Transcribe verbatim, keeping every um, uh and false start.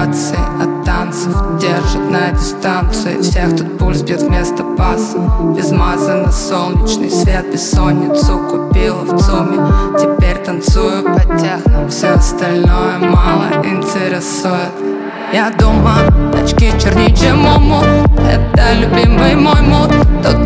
вибрации от танцев держат на дистанции. Всех тут пульс бьет вместо паса. Без маза на солнечный свет. Бессонницу купила в ЦУМе. Теперь танцую по техно. Все остальное мало интересует. Я думаю, очки чернее, чем муму. Это любимый мой мут. Тут